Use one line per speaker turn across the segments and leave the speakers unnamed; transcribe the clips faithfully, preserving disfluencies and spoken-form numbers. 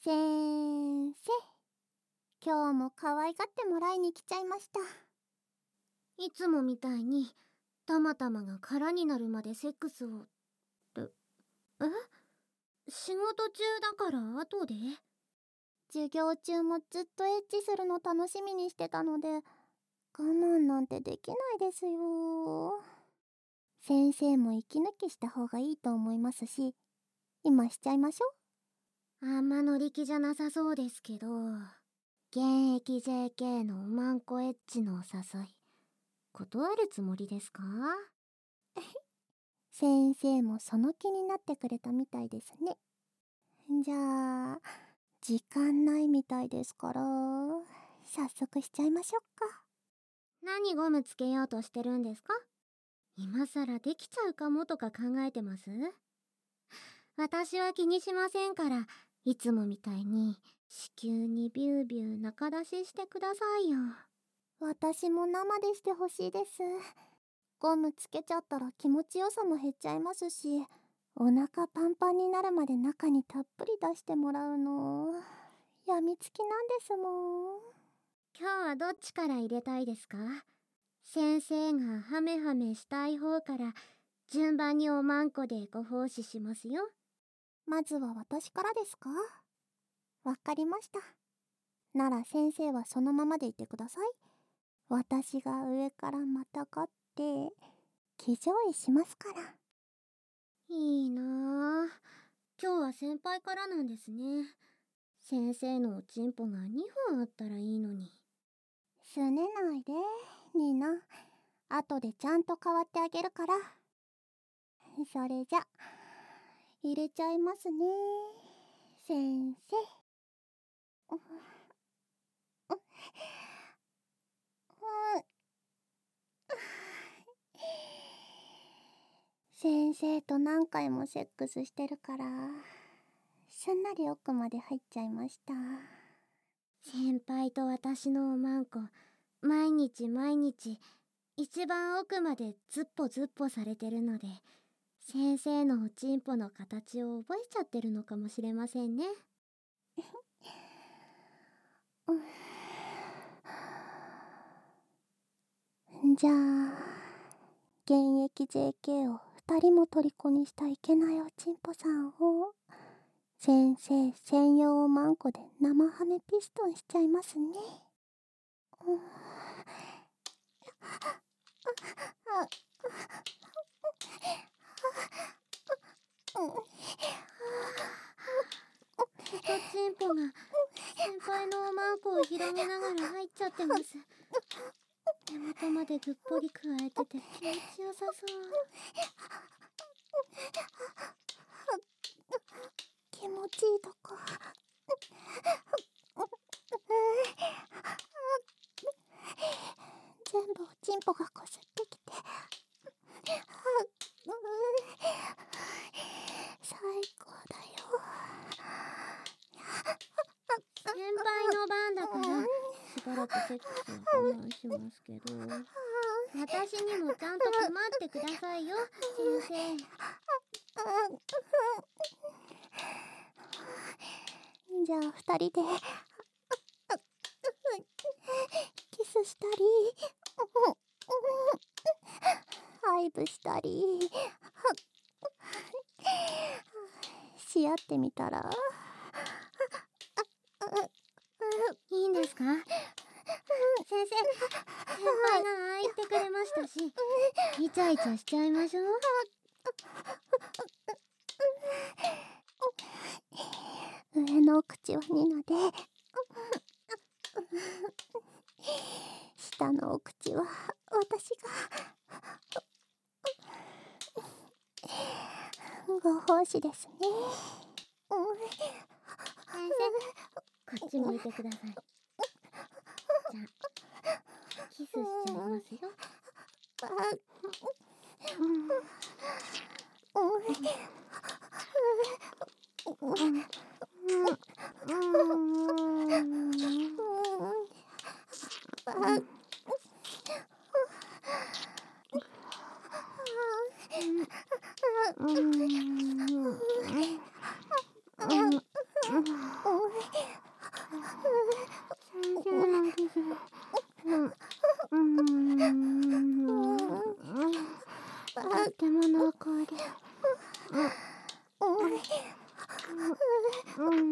先生、今日も可愛がってもらいに来ちゃいました。
いつもみたいにたまたまが空になるまでセックスをってえ仕事中だから後で？
授業中もずっとエッチするの楽しみにしてたので、我慢なんてできないですよ。先生も息抜きした方がいいと思いますし、今しちゃいましょ
う。あんま乗り気じゃなさそうですけど、現役 ジェーケー のおまんこエッチのお誘い断るつもりですか？
先生もその気になってくれたみたいですね。じゃあ時間ないみたいですから、早速しちゃいましょうか。
何ゴムつけようとしてるんですか？今さらできちゃうかもとか考えてます？私は気にしませんから、いつもみたいに子宮にビュービュー中出ししてくださいよ。
私も生でしてほしいです。ゴムつけちゃったら気持ちよさも減っちゃいますし、お腹パンパンになるまで中にたっぷり出してもらうのやみつきなんですもん。
今日はどっちから入れたいですか？先生がハメハメしたい方から順番におまんこでご奉仕しますよ。
まずは私からですか？わかりました。なら先生はそのままでいてください。私が上からまたがって騎乗位しますから。
いいなぁ。今日は先輩からなんですね。先生のおちんぽがにほんあったらいいのに。
すねないで、ニーナ。後でちゃんと代わってあげるから。それじゃ、入れちゃいますね、先生。う、う、う、先生と何回もセックスしてるから、すんなり奥まで入っちゃいました。
先輩と私のおまんこ、毎日毎日一番奥までズッポズッポされてるので、先生のおちんぽの形を覚えちゃってるのかもしれませんね。
じゃあ現役 ジェーケー を二人も虜にしたいけないおちんぽさんを先生専用おまんこで生ハメピストンしちゃいますね。うん
おちんぽが先輩のおまんこを広げながら入っちゃってます。手元までぐっぽり加えてて気持ちよさそう。
気持ちいいとこ全部おちんぽがこすってきて最高だよ。
先輩の番だからしばらくセックスは我慢しますけど、私にもちゃんと構ってくださいよ、先生。
じゃあ二人でキスしたりハイブしたりし合ってみたら
いいんですか？先生、先輩がああ言ってくれましたし、イチャイチャしちゃいましょう。
上のお口はニナで下のお口は私がご奉仕ですね。
先生、こっち向いてください。じゃあ、キスしちゃいますよ。 うんうん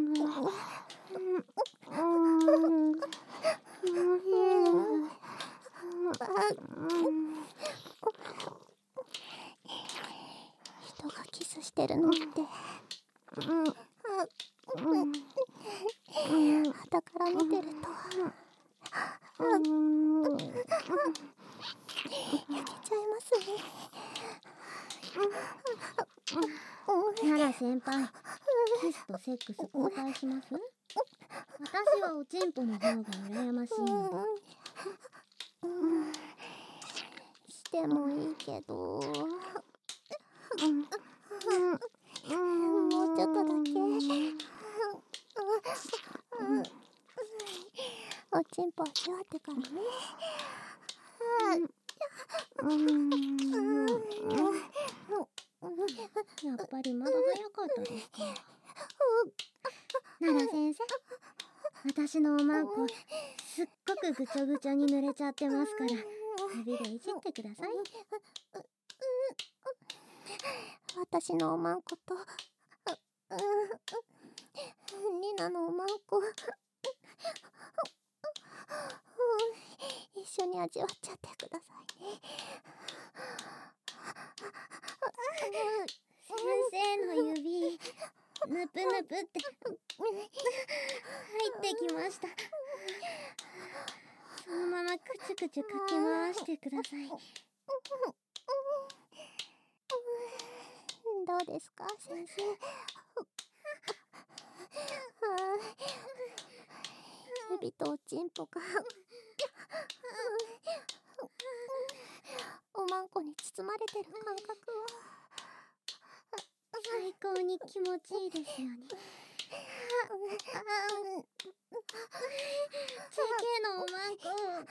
人がキスしてるのって傍から見てると焼けちゃいますね。
なら先輩、キスとセックス交代します？私はおちんぽの方が羨ましいので。
してもいいけど、もうちょっとだけおちんぽ味わってからね。
やっぱりまだ早かったですか。なら先生、私のおまんこすっごくぐちょぐちょに濡れちゃってますから、指でいじってください。
私のおまんことニナのおまんこ一緒に味わっちゃってくださいね。
先生の指、ぬぷぬぷって入ってきました。そのままくちゅくちゅかき回してください。
どうですか先生。指とおちんぽがおまんこに包まれてる感覚は
最高に気持ちいいですよね。ジェーケー のおまんこ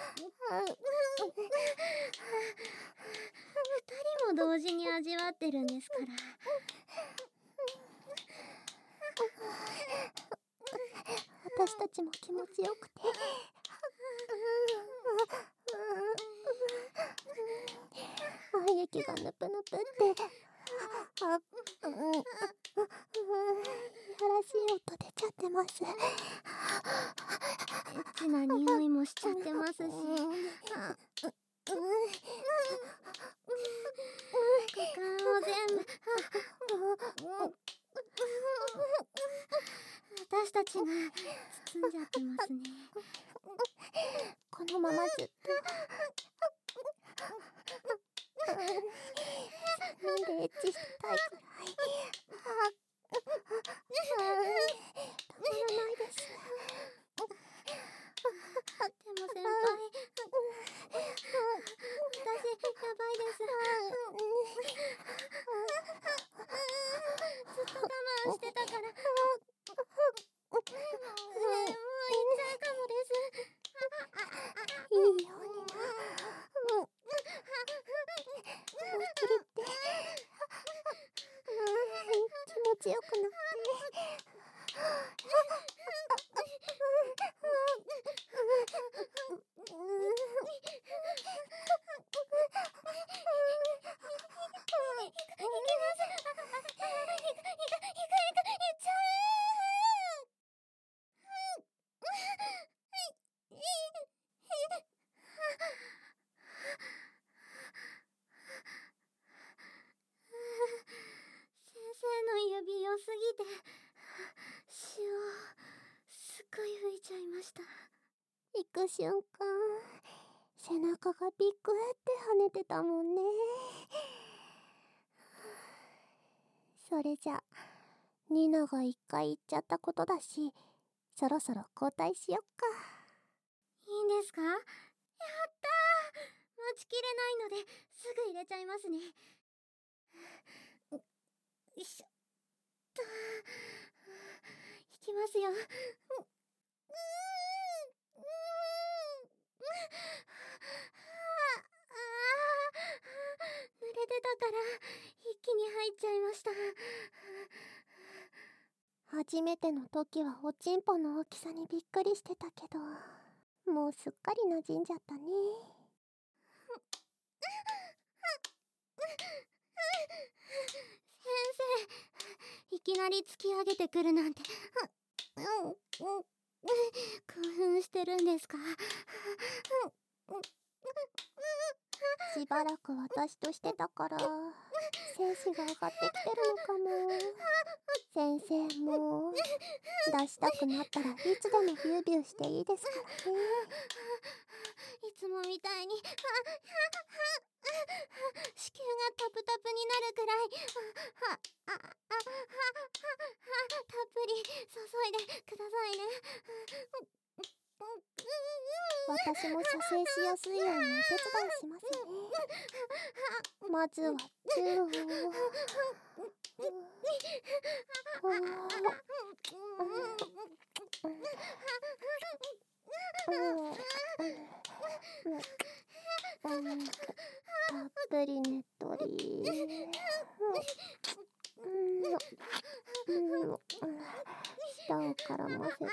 二人も同時に味わってるんですから。
私たちも気持ちよくて愛液がぬぷぬぷってあ、うん、いやらしい音出ちゃってます。
エッチな匂いもしちゃってますし、股間を全部私たちが包んじゃってますね。
このままずっとさんにんでエッチしたいくらいたまらないです。
でも先輩、私やばいです。ずっと我慢してたから。もう行っちゃうかもです。
いいようにな。思いっきりって気持ちよくなって
指良すぎて血をすっごい吹いちゃいました。
行く瞬間背中がビッグって跳ねてたもんね。それじゃニナが一回言っちゃったことだし、そろそろ交代しよっか。
いいんですか？やったー、待ちきれないのですぐ入れちゃいますね。よいしょっと、いきますよ。うーん、うーん、あー、濡れてたから一気に入っちゃいました。
初めての時はおちんぽの大きさにびっくりしてたけど、もうすっかり馴染んじゃったね。
先生、 生、いきなり突き上げてくるなんて、うん、うん、興奮してるんですか？
しばらく私としてたから精子が上がってきてるのかも。先生も出したくなったらいつでもビュービューしていいですからね。
いつもみたいに子宮がタプタプになるくらいたっぷり注いでくださいね。
私も射精しやすいようにお手伝いしますね。まずはチューを。たっぷりねっとり。舌を絡ませて。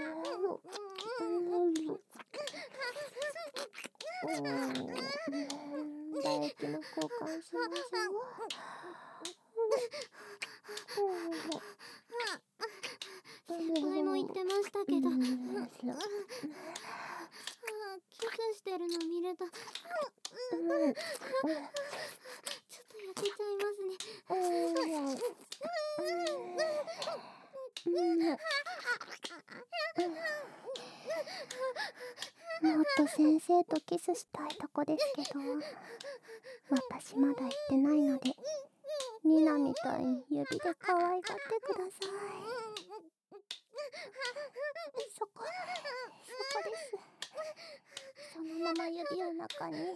唾液の交換しましょう。
先輩も言ってましたけど、キスしてるの見るとちょっと焼けちゃいますね。
もっと先生とキスしたいとこですけど、私まだ行ってないので、ニナみたいに指で可愛がってください。そこ、そこです。そのまま指を中に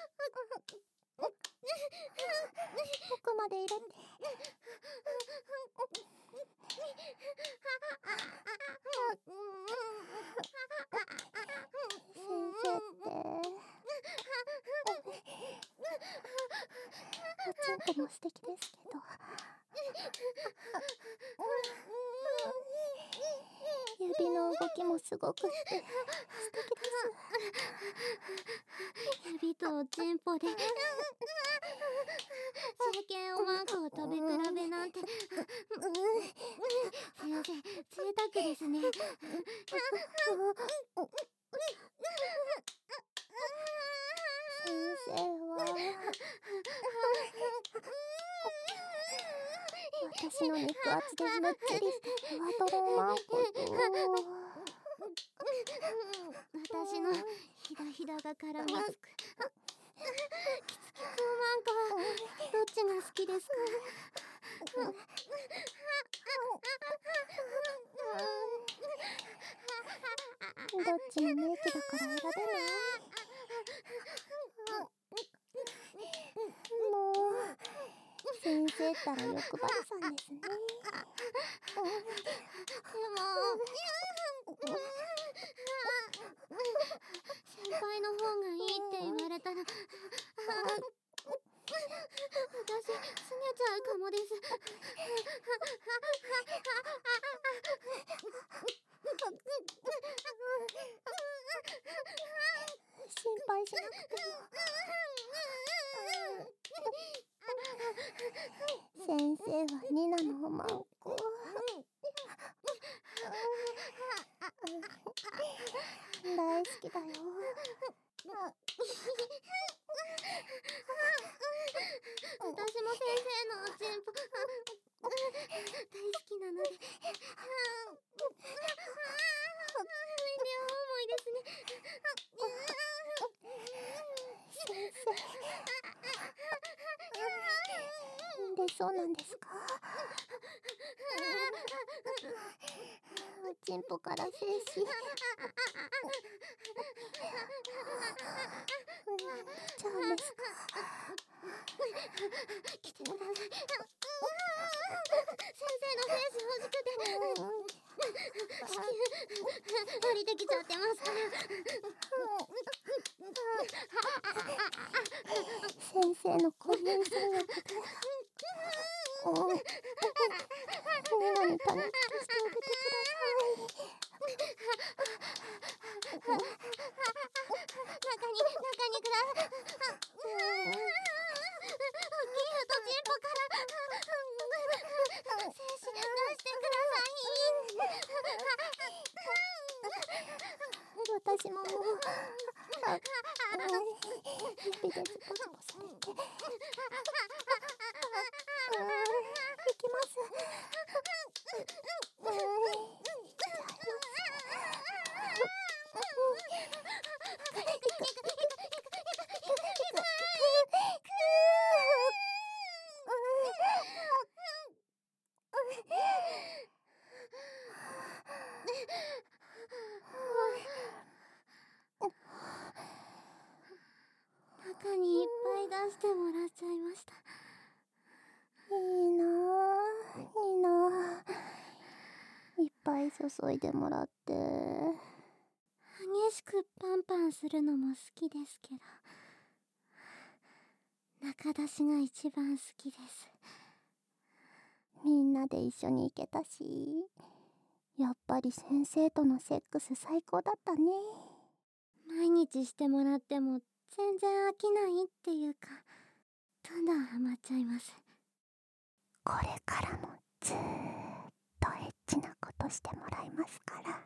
奥まで入れて。先生っておちんこも素敵ですけど、指の動きもすごくって素敵です。
指とおちんぽで ジェーケー おまんこを食べ比べなんて、先生贅沢ですね。
先生は私の肉厚でむっちりしたふわとろおまんこと
私のひだひだが絡みつくキツキツおまんこはどっちが好きですか？
どっちも名器だから選べない。もう先生ったら欲張りさんですね。
でも先輩の方がいいって言われたら私すねちゃうかもです。
心配しなくても。先生はニナのおまんこ大好きだよ。
私も先生のおちんぽ大好きなので、両思いですね。
先生で、そうなんですか？おちんぽから精子出ちゃうんですか？
来てください。先生の精子欲しくて子宮降りてきちゃってますから。
先生の小指にそうやっておニナに種付けしてあげてください。
中に中にください。大きい太ちんぽから
私ももうあ、うん、指でズボズボされて、うん、行きます。うん、
中にいっぱい出してもらっちゃいました。
いいなぁ、いいなぁ。いっぱい注いでもらって。
激しくパンパンするのも好きですけど、中出しが一番好きです。
みんなで一緒に行けたし、やっぱり先生とのセックス最高だったね。
毎日してもらっても全然飽きないっていうか、どんどんハマっちゃいます。
これからもずーっとエッチなことしてもらいますから。